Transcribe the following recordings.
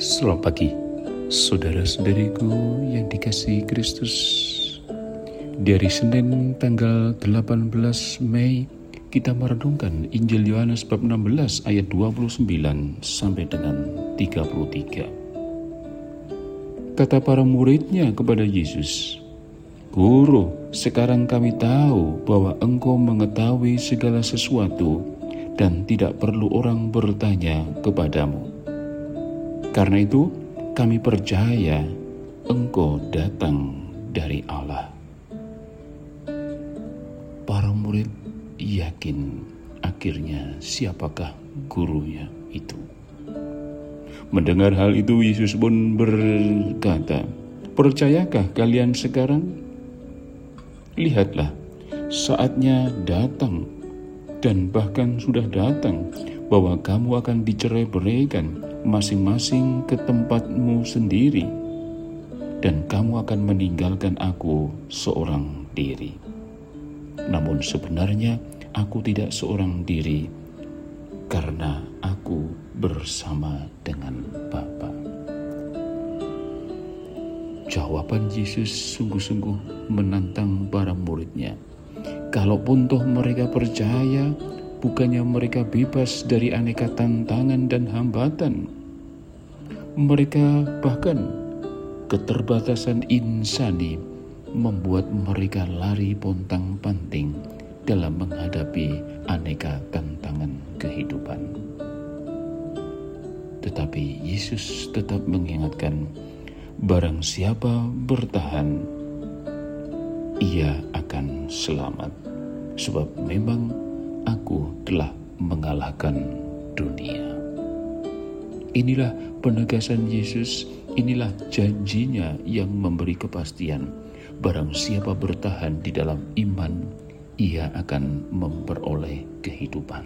Selamat pagi, saudara-saudariku yang dikasihi Kristus. Di hari Senin tanggal 18 Mei, kita merenungkan Injil Yohanes bab 16 ayat 29 sampai dengan 33. Kata para muridnya kepada Yesus, "Guru, sekarang kami tahu bahwa Engkau mengetahui segala sesuatu dan tidak perlu orang bertanya kepadamu. Karena itu, kami percaya Engkau datang dari Allah." Para murid yakin akhirnya siapakah gurunya itu. Mendengar hal itu, Yesus pun berkata, "Percayakah kalian sekarang? Lihatlah, saatnya datang dan bahkan sudah datang bahwa kamu akan dicerai-beraikan masing-masing ke tempatmu sendiri, dan kamu akan meninggalkan aku seorang diri. Namun sebenarnya aku tidak seorang diri, karena aku bersama dengan Bapa." Jawaban Yesus sungguh-sungguh menantang para muridnya. Kalaupun toh mereka percaya, bukannya mereka bebas dari aneka tantangan dan hambatan. Mereka bahkan keterbatasan insani membuat mereka lari pontang-panting dalam menghadapi aneka tantangan kehidupan. Tetapi Yesus tetap mengingatkan, barang siapa bertahan, ia akan selamat. Sebab memang Aku telah mengalahkan dunia. Inilah penegasan Yesus, inilah janjinya yang memberi kepastian. Barang siapa bertahan di dalam iman, ia akan memperoleh kehidupan.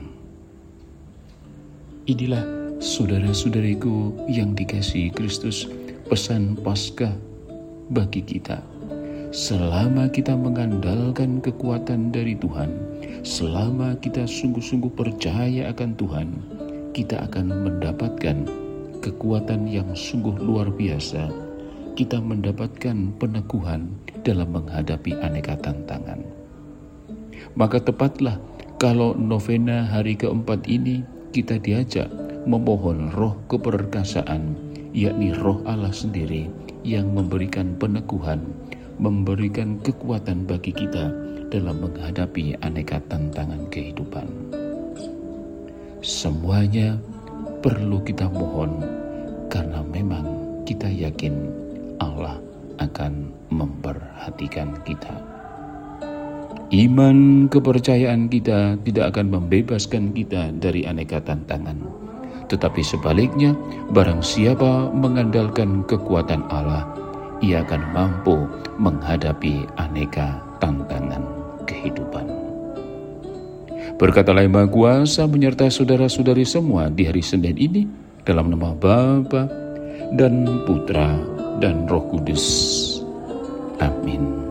Inilah saudara-saudariku yang dikasihi Kristus, pesan Paskah bagi kita. Selama kita mengandalkan kekuatan dari Tuhan, selama kita sungguh-sungguh percaya akan Tuhan, kita akan mendapatkan kekuatan yang sungguh luar biasa. Kita mendapatkan peneguhan dalam menghadapi aneka tantangan. Maka tepatlah kalau novena hari keempat ini kita diajak memohon roh keperkasaan, yakni roh Allah sendiri yang memberikan peneguhan, memberikan kekuatan bagi kita dalam menghadapi aneka tantangan kehidupan. Semuanya perlu kita mohon, karena memang kita yakin Allah akan memperhatikan kita. Iman kepercayaan kita tidak akan membebaskan kita dari aneka tantangan. Tetapi sebaliknya, barang siapa mengandalkan kekuatan Allah, ia akan mampu menghadapi aneka tantangan kehidupan. Berkatalah Yang Maha Kuasa menyertai saudara-saudari semua di hari Senin ini, dalam nama Bapa dan Putra dan Roh Kudus. Amin.